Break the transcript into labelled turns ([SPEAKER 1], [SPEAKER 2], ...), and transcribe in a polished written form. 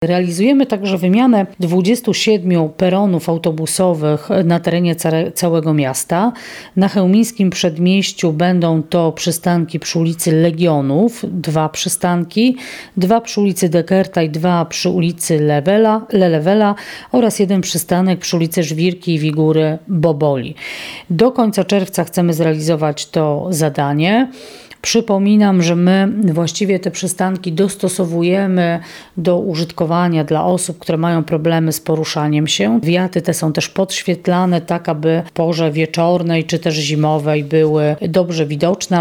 [SPEAKER 1] Realizujemy także wymianę 27 peronów autobusowych na terenie całego miasta. Na chełmińskim przedmieściu będą to przystanki przy ulicy Legionów, 2 przystanki, 2 przy ulicy Dekerta i 2 przy ulicy Lelewela oraz 1 przystanek przy ulicy Żwirki i Wigury Boboli. Do końca czerwca chcemy zrealizować to zadanie. Przypominam, że my właściwie te przystanki dostosowujemy do użytkowania dla osób, które mają problemy z poruszaniem się. Wiaty te są też podświetlane tak, aby w porze wieczornej czy też zimowej były dobrze widoczne.